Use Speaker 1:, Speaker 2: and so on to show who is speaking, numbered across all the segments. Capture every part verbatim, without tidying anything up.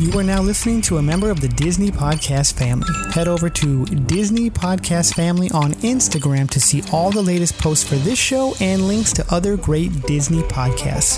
Speaker 1: You are now listening to a member of the Disney Podcast family. Head over to Disney Podcast Family on Instagram to see all the latest posts for this show and links to other great Disney podcasts.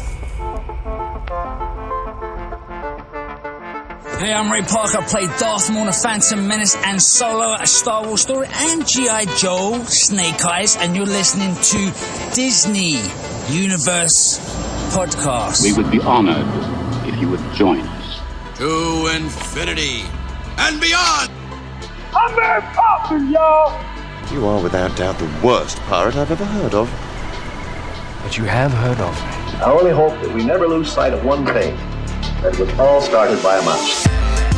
Speaker 2: Hey, I'm Ray Parker. I played Darth Maul in Phantom Menace and Solo, A Star Wars Story, and G I. Joe, Snake Eyes, and you're listening to Disney Universe Podcast.
Speaker 3: We would be honored if you would join us.
Speaker 4: To infinity and beyond!
Speaker 5: I'm Mary Poppins, y'all!
Speaker 6: You are without doubt the worst pirate I've ever heard of.
Speaker 7: But you have heard of me.
Speaker 8: I only hope that we never lose sight of one thing. That it was all started by a mouse.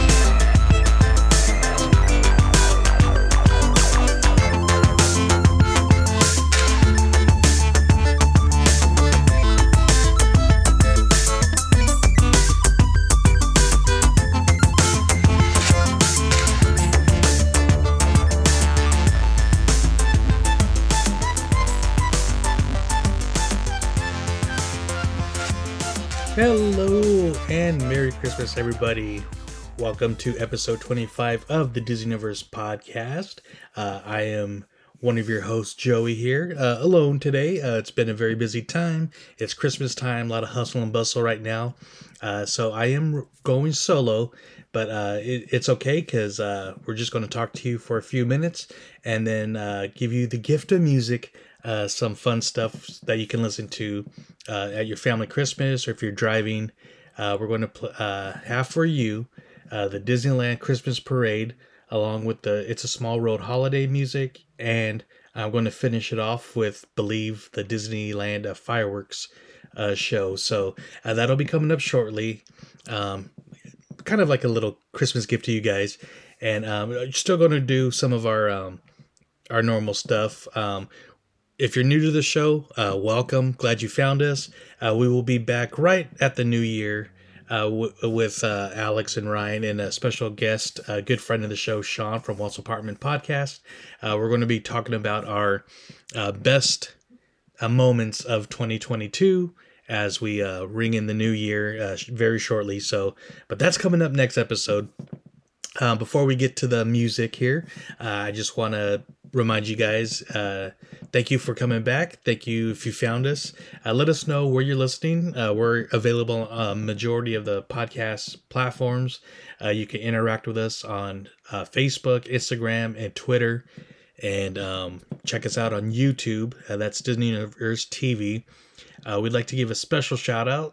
Speaker 9: Hello and Merry Christmas, everybody. Welcome to episode twenty-five of the Disney Universe Podcast. Uh, I am one of your hosts, Joey, here, uh, alone today. Uh, it's been a very busy time. It's Christmas time, a lot of hustle and bustle right now. Uh, so I am going solo, but uh, it, it's okay because uh, we're just going to talk to you for a few minutes and then uh, give you the gift of music. Uh, some fun stuff that you can listen to uh, at your family Christmas, or if you're driving. Uh, we're going to pl- uh, have for you uh, the Disneyland Christmas Parade, along with the It's a Small World holiday music, and I'm going to finish it off with Believe, the Disneyland uh, fireworks uh, show. So uh, that'll be coming up shortly. Um, kind of like a little Christmas gift to you guys, and um, we're still going to do some of our um, our normal stuff. Um, If you're new to the show, uh, welcome. Glad you found us. Uh, we will be back right at the new year uh, w- with uh, Alex and Ryan and a special guest, a good friend of the show, Sean from Walt's Apartment Podcast. Uh, we're going to be talking about our uh, best uh, moments of twenty twenty-two as we uh, ring in the new year uh, very shortly. So, but that's coming up next episode. Uh, before we get to the music here, uh, I just want to remind you guys, uh, thank you for coming back. Thank you if you found us. Uh, let us know where you're listening. Uh, we're available on a majority of the podcast platforms. Uh, you can interact with us on uh, Facebook, Instagram, and Twitter. And um, check us out on YouTube. Uh, that's Disney Universe T V. Uh, we'd like to give a special shout out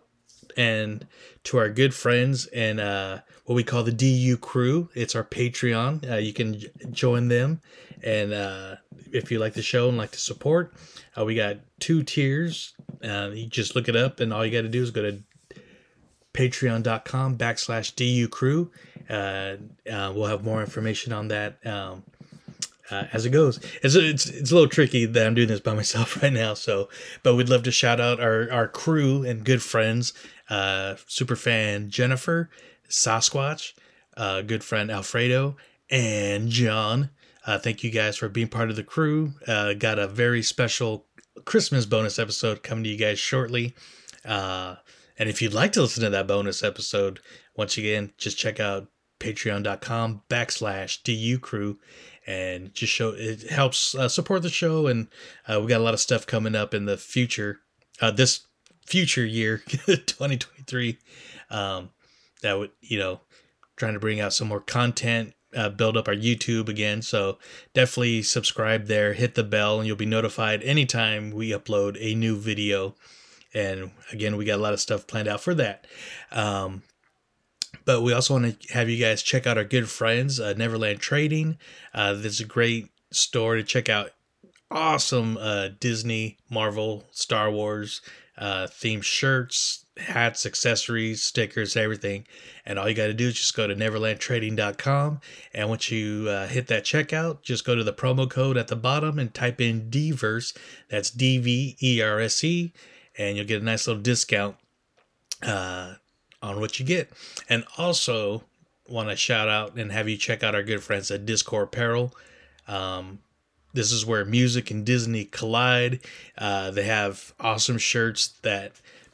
Speaker 9: and to our good friends and uh, what we call the D U crew. It's our Patreon. Uh, you can j- join them. And uh, if you like the show and like to support, uh, we got two tiers. Uh, you just look it up, and all you got to do is go to patreon.com backslash DU crew. Uh, uh, we'll have more information on that um, uh, as it goes. It's, it's it's a little tricky that I'm doing this by myself right now. So, but we'd love to shout out our, our crew and good friends. Uh, Superfan Jennifer, Sasquatch, uh, good friend Alfredo, and John. Uh, thank you guys for being part of the crew. Uh, got a very special Christmas bonus episode coming to you guys shortly. Uh, and if you'd like to listen to that bonus episode, once again, just check out patreon.com backslash DU crew and just show, it helps uh, support the show. And uh, we got a lot of stuff coming up in the future, uh, this future year, twenty twenty-three, um, that would, you know, trying to bring out some more content. Uh, build up our YouTube again, so definitely subscribe there, hit the bell, and you'll be notified anytime we upload a new video. And again, we got a lot of stuff planned out for that. Um, but we also want to have you guys check out our good friends, uh, Neverland Trading. Uh, this is a great store to check out. Awesome uh, Disney, Marvel, Star Wars uh, themed shirts, hats, accessories, stickers, everything. And all you got to do is just go to neverland trading dot com. And once you uh, hit that checkout, just go to the promo code at the bottom and type in D verse. That's D V E R S E. And you'll get a nice little discount uh, on what you get. And also want to shout out and have you check out our good friends at Discord Apparel. Um, this is where music and Disney collide. Uh, they have awesome shirts that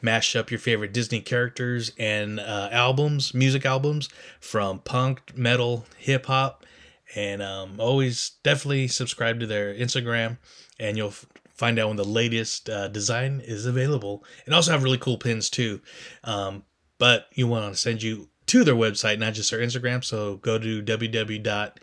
Speaker 9: mash up your favorite Disney characters and uh, albums, music albums from punk, metal, hip hop. And um, always definitely subscribe to their Instagram, and you'll f- find out when the latest uh, design is available. And also have really cool pins too. Um, but you want to send you to their website, not just their Instagram. So go to w w w dot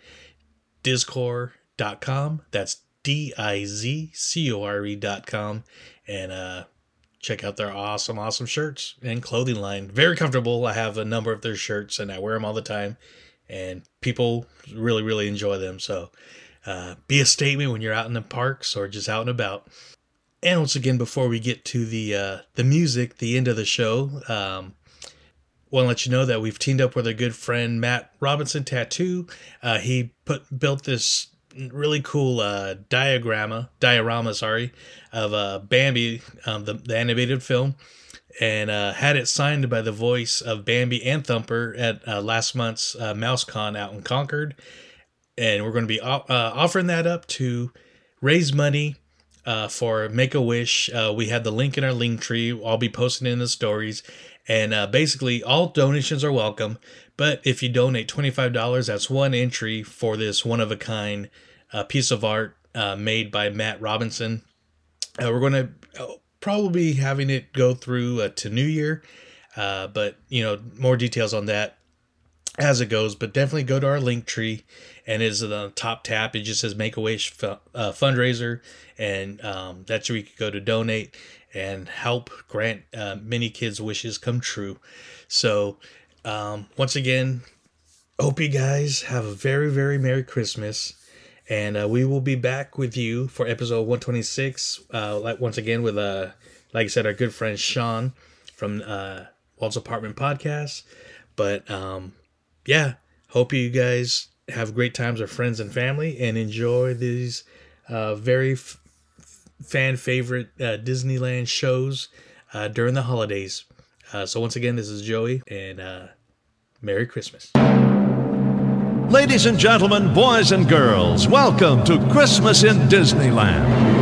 Speaker 9: dizcore dot com. That's D I Z C O R E dot com. And uh, check out their awesome, awesome shirts and clothing line. Very comfortable. I have a number of their shirts and I wear them all the time. And people really, really enjoy them. So uh, be a statement when you're out in the parks or just out and about. And once again, before we get to the uh, the music, the end of the show, um, want to let you know that we've teamed up with our good friend Matt Robinson Tattoo. Uh, he put built this really cool uh, diagramma, diorama, sorry, of uh, Bambi, um, the, the animated film. And uh, had it signed by the voice of Bambi and Thumper at uh, last month's uh, MouseCon out in Concord. And we're going to be uh, offering that up to raise money uh, for Make-A-Wish. Uh, we have the link in our link tree. I'll be posting it in the stories. And uh, basically, all donations are welcome. But if you donate twenty-five dollars, that's one entry for this one-of-a-kind uh, piece of art uh, made by Matt Robinson. Uh, we're going to... Uh, probably having it go through uh, to New Year, uh, but you know, more details on that as it goes. But definitely go to our link tree, and is the top tab. It just says Make-A-Wish fu- uh, fundraiser, and um, that's where you can go to donate and help grant uh, many kids' wishes come true. So um, once again, hope you guys have a very, very Merry Christmas. And uh, we will be back with you for episode one twenty-six. Uh, like once again with, uh, like I said, our good friend Sean from uh, Walt's Apartment Podcast. But um, yeah, hope you guys have great times with friends and family and enjoy these uh, very f- fan favorite uh, Disneyland shows uh, during the holidays. Uh, so once again, this is Joey, and uh, Merry Christmas.
Speaker 10: Ladies and gentlemen, boys and girls, welcome to Christmas in Disneyland.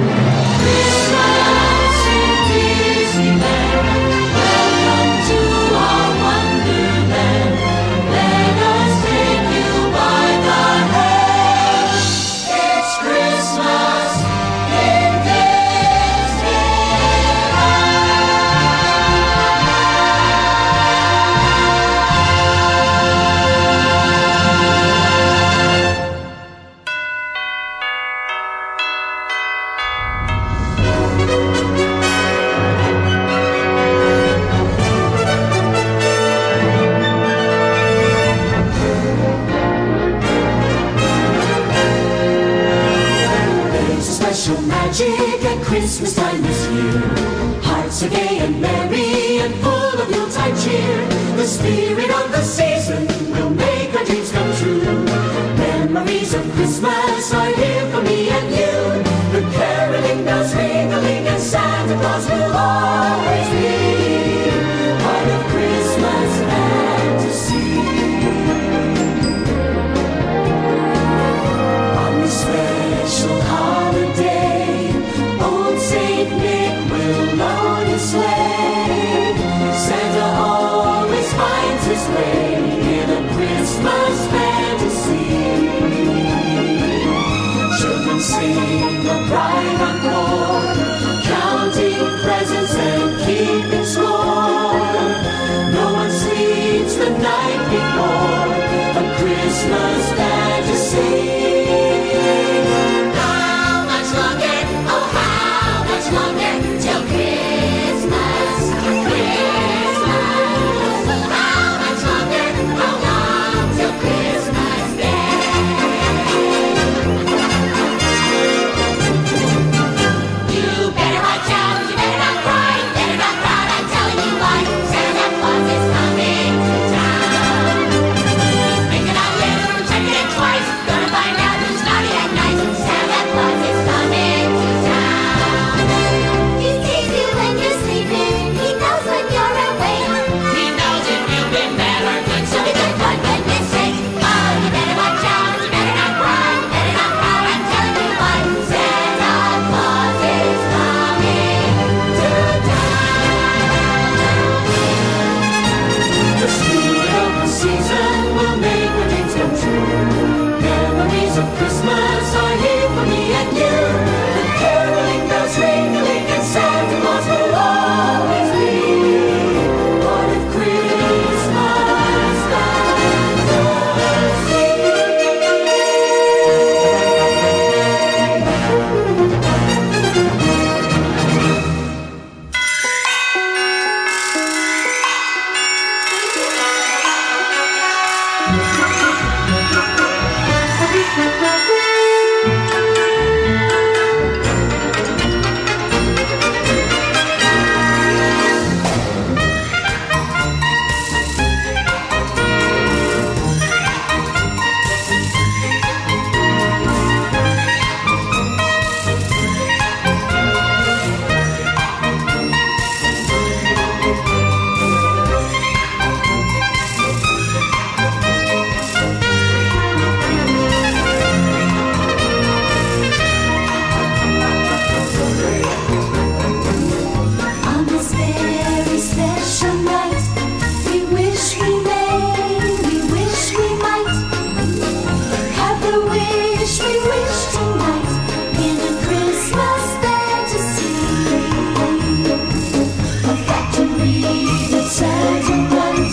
Speaker 11: Christmas in Disneyland, welcome to our wonderland. Let us take you by the hand. It's Christmas in magic at Christmas time this year. Hearts are gay and merry and full of Yuletide cheer. The spirit of the season will make our dreams come true. Memories of Christmas are here for me and you. The caroling bells ringling and Santa Claus will always be part of Christmas fantasy. On this special holiday, old Saint Nick will load his sleigh. Santa always finds his way in a Christmas fantasy. Children sing a bright encore, counting presents and keeping score. No one sleeps the night before a Christmas fantasy. Santa Claus is coming to town. He's making a little check-in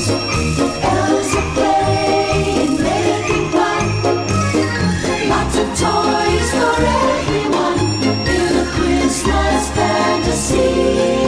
Speaker 11: Elves are playing, making fun. Lots of toys for everyone in a Christmas fantasy.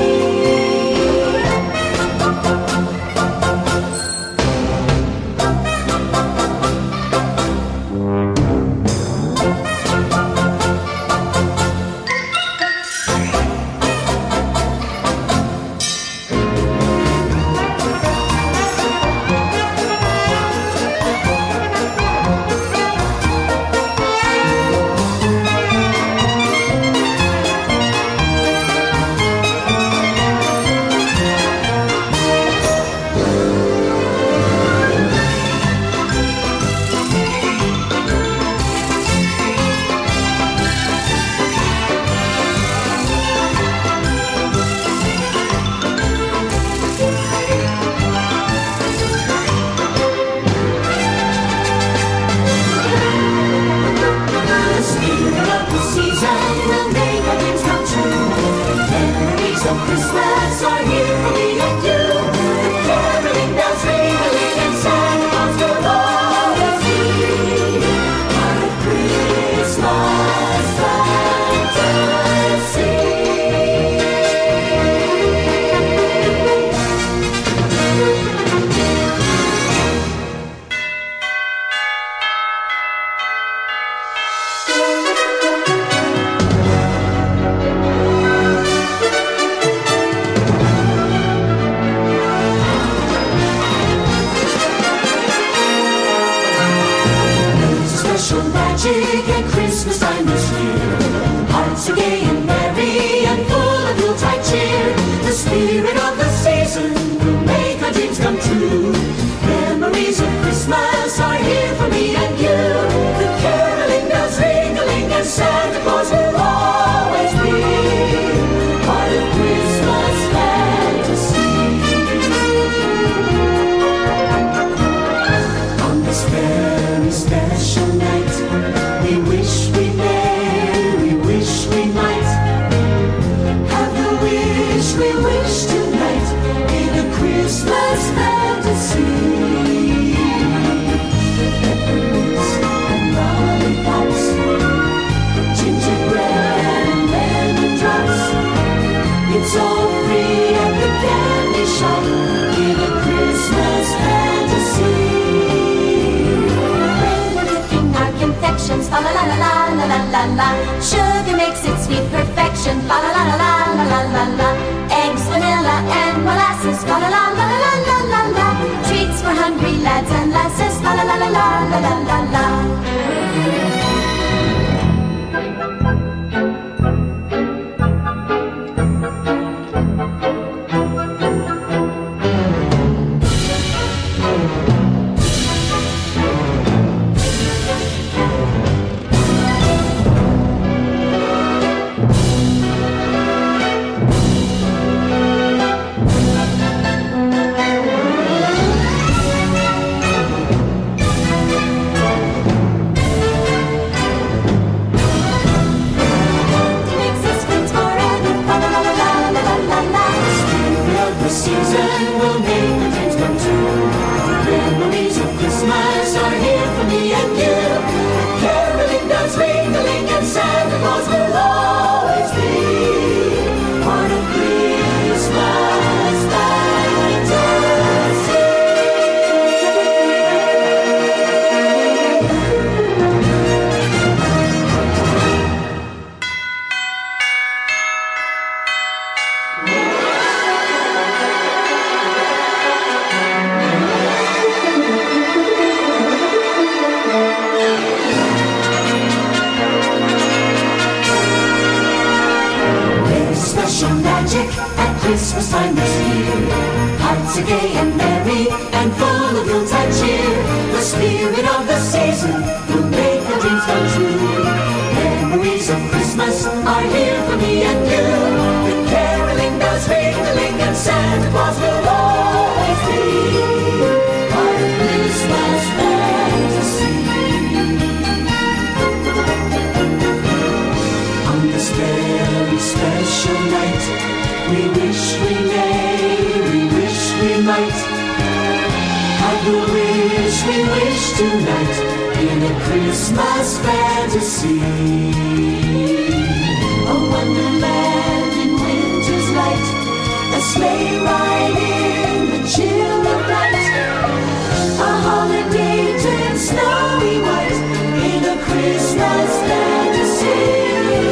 Speaker 12: Sugar makes it sweet perfection. La la la la la la la la la. Eggs, vanilla, and molasses. La la la la la la la la. Treats for hungry lads and lasses. La la la la la la la la la.
Speaker 11: Christmas time this year. Hearts are gay and merry and full of Yuletide cheer. The spirit of the season will make our dreams come true. Memories of Christmas are here for me and you. The caroling bells ringling and Santa Claus will always be part of Christmas fantasy. On this very special night, we wish we never Have the wish we wish tonight in a Christmas fantasy. A wonderland in winter's light, a sleigh ride in the chill of night, a holiday turned snowy white in a Christmas fantasy.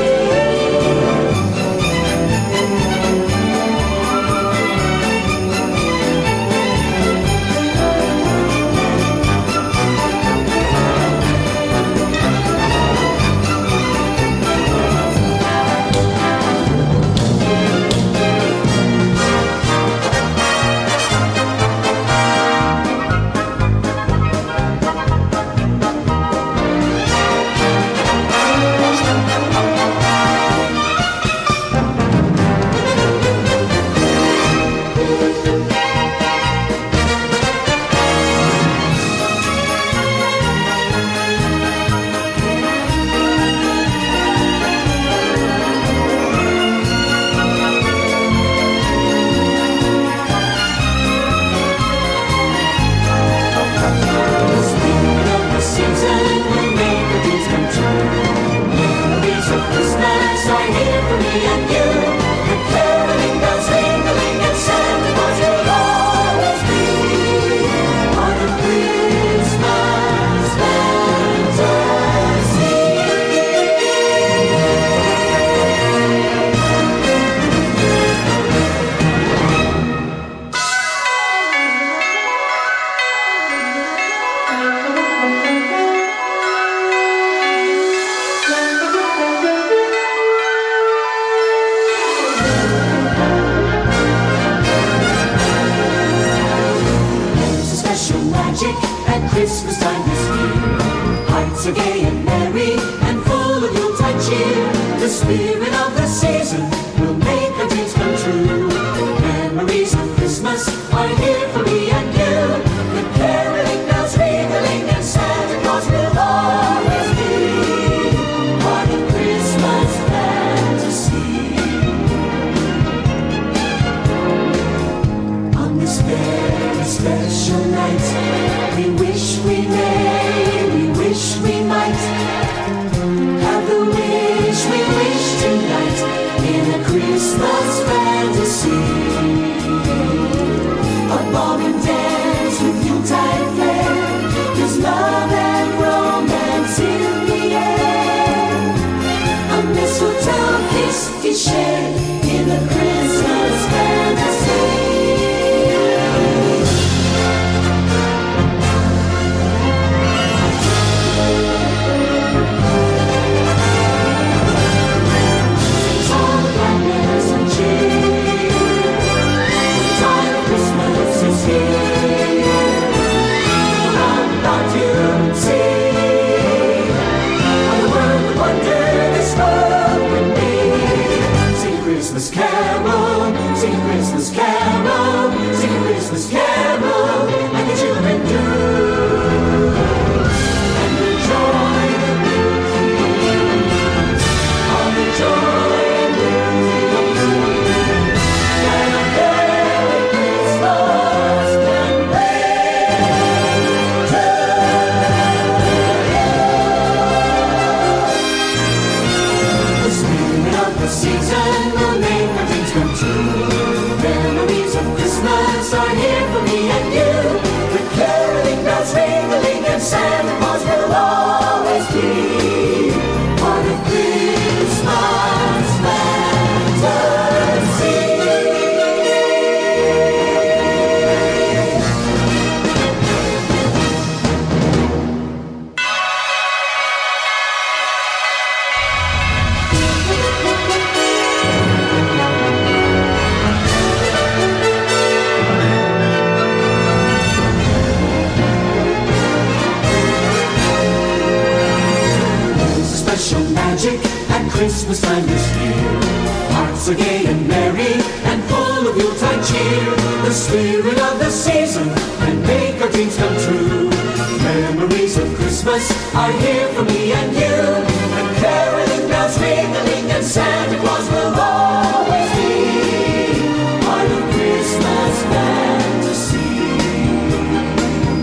Speaker 11: Christmas time this year. Hearts are gay and merry and full of Yuletide cheer. The spirit of the season can make our dreams come true. Memories of Christmas are here for me and you. And caroling bells ringing and Santa Claus will always be part of Christmas fantasy.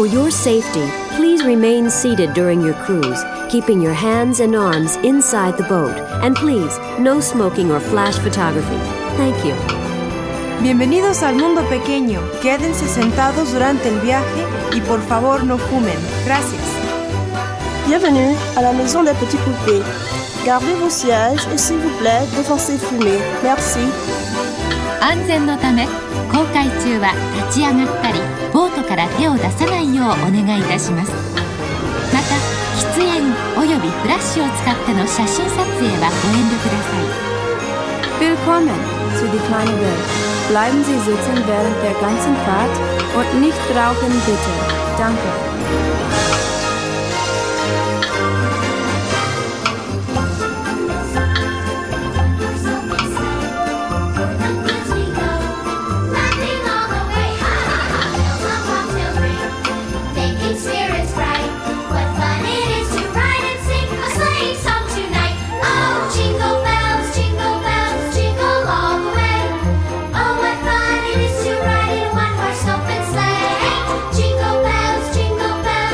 Speaker 13: For your safety, please remain seated during your cruise, keeping your hands and arms inside the boat. And please, no smoking or flash photography. Thank you.
Speaker 14: Bienvenidos al mundo pequeño. Quédense sentados durante el viaje y por favor no fumen. Gracias.
Speaker 15: Bienvenue à la maison des petits poupées. Gardez vos sièges et s'il vous plaît, défoncez fumer. Merci.
Speaker 16: 安全のため航海中は立ち上がったりボートから手を出さないようお願いいたします。また喫煙およびフラッシュを使っての写真撮影はご遠慮ください。
Speaker 17: Willkommen zu die kleine Welt. Bleiben Sie sitzen während der ganzen Fahrt und nicht rauchen bitte. Danke.
Speaker 12: Jingle bells, jingle bells.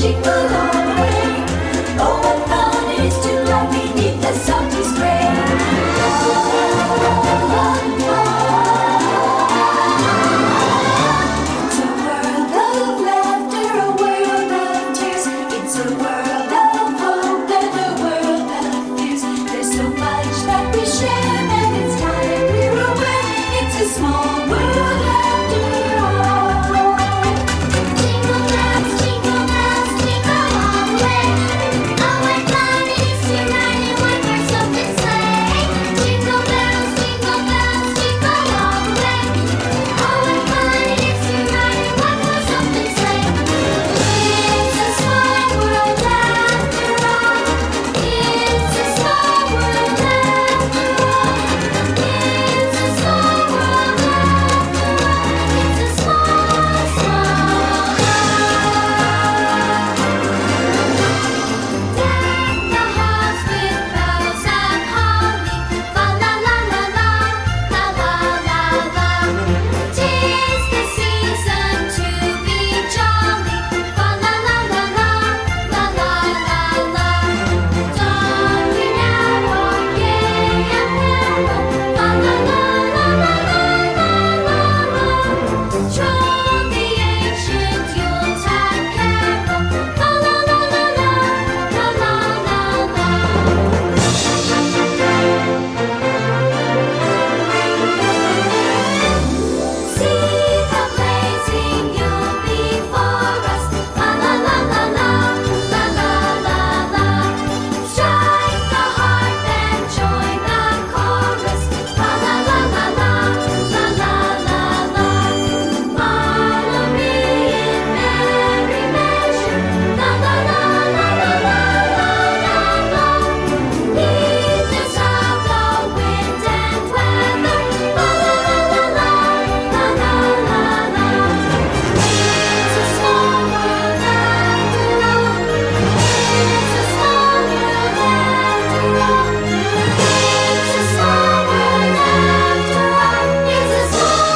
Speaker 12: jingle all the way. Oh, what fun it is to ride beneath the salty spray. La, la, la, la. It's a world of laughter, a world of tears. It's a world of hope and a world of fears. There's so much that we share, and it's time we're aware. It's a small world after all. Jingle bells, jingle bells, jingle all the way. Oh, what fun it is to ride in one horse open sleigh. Jingle bells, jingle bells, jingle all the way. Oh, what fun it is to ride in one horse open sleigh. It's a small world after all. It's a small world after all. It's a small world after all. It's a small, small world. Deck the halls with boughs of holly. Fa la la la la, la la la la. 'Tis the season to be jolly. Fa la la la la, la la la la. Don we now all gay apparel. Fa la la la la la la la. Troll the ancient Yuletide carol. Fa la la la la, la la la la. See the blazing Yule before us. La la la la la, la la la la. Strike the harp and join the chorus. La la la la la, la la la la. Follow me in merry measure. La la la la la la la la. Heedless of the wind and weather. La la la la la, la la la la. It's a small world after all. It's a small world after all. It's a small world after all. It's a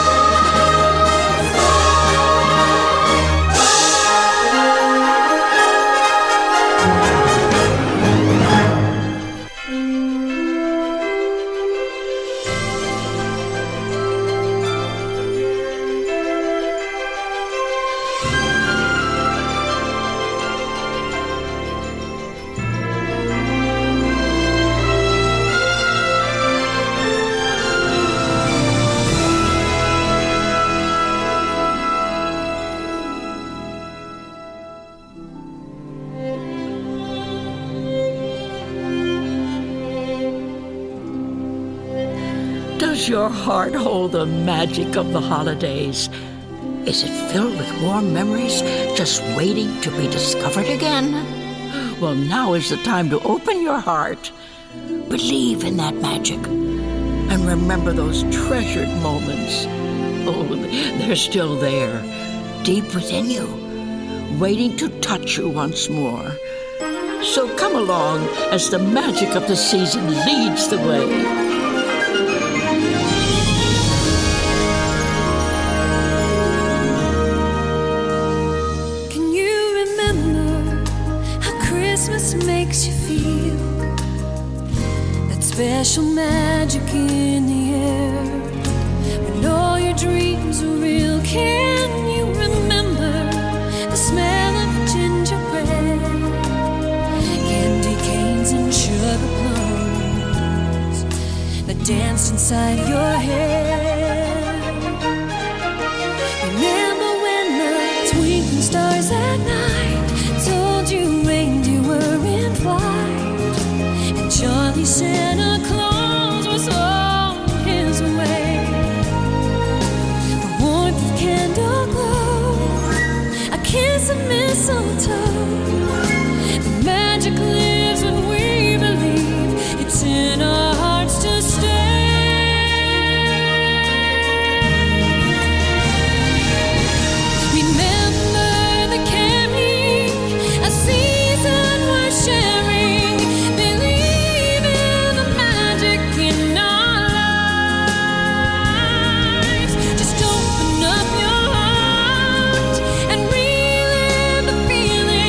Speaker 18: Does your heart hold the magic of the holidays? Is it filled with warm memories just waiting to be discovered again? Well, now is the time to open your heart. Believe in that magic. And remember those treasured moments. Oh, they're still there, deep within you, waiting to touch you once more. So come along as the magic of the season leads the way.
Speaker 11: Can you remember how Christmas makes you feel? That special magic in the air, when all your dreams are real. Can you remember the smell of gingerbread, candy canes and sugar plums that danced inside your head? Remember when the twinkling stars at night told you reindeer were in flight, and Charlie Santa Claus was on his way? The warmth of candle glow, a kiss of mistletoe, the magic lives when we believe it's in our hearts to stay. Remember the caring, a season worth sharing. Believe in the magic in our lives. Just open up your heart and relive the feeling.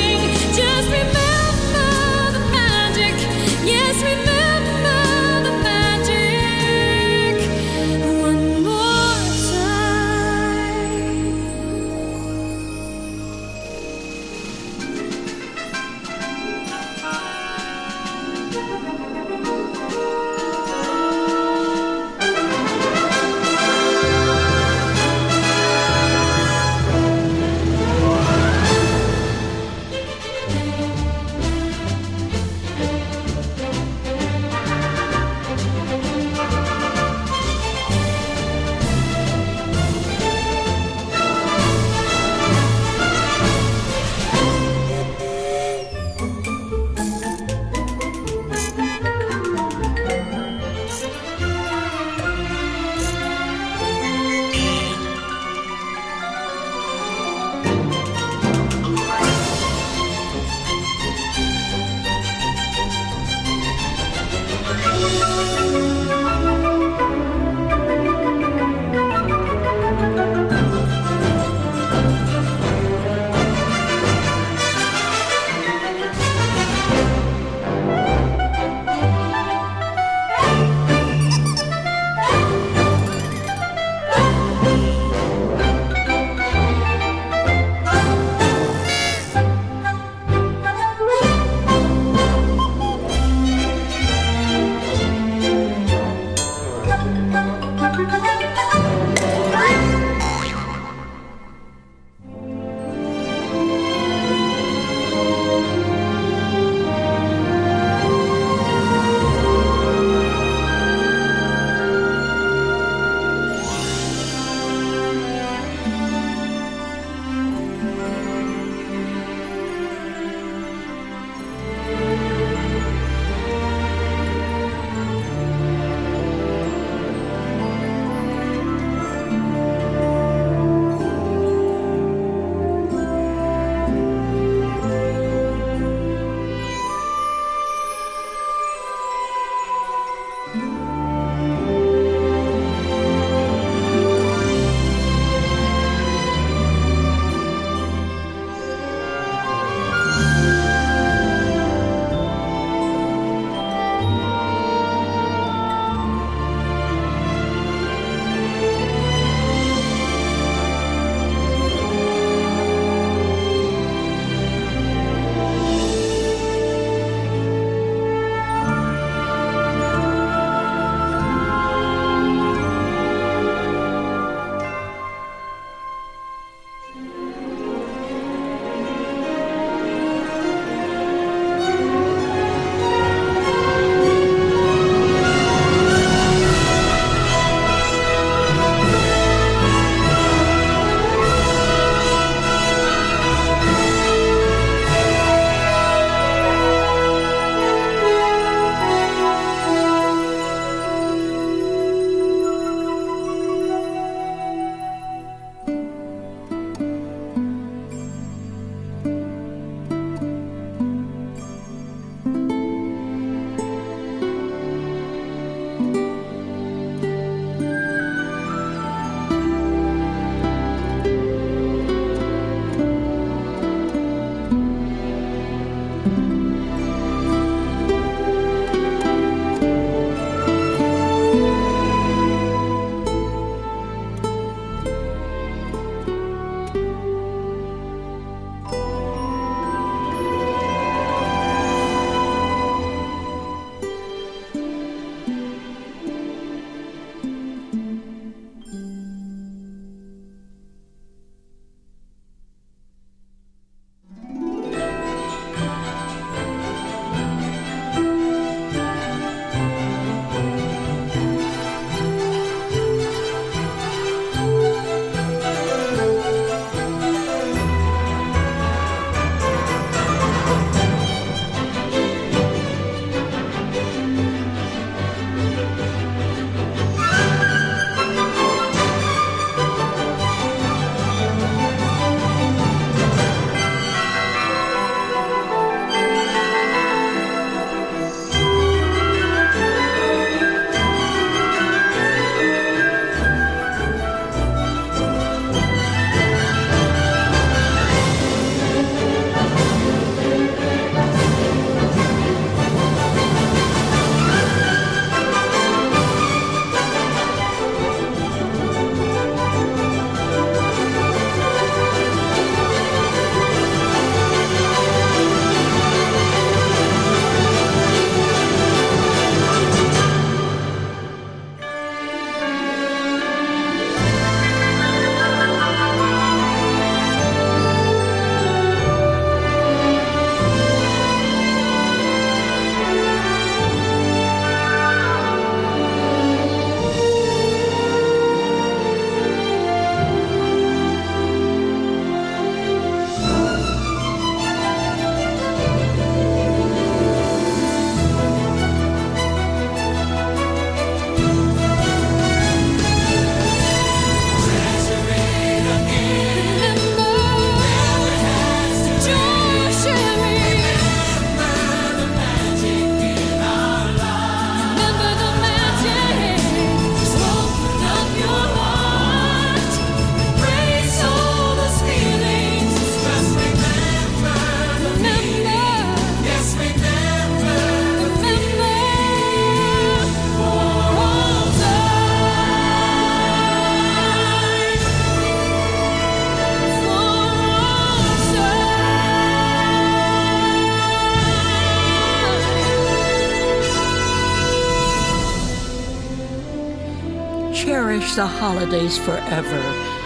Speaker 18: cherish the holidays forever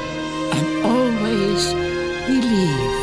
Speaker 18: and always believe.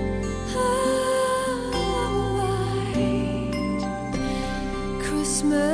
Speaker 11: Christmas.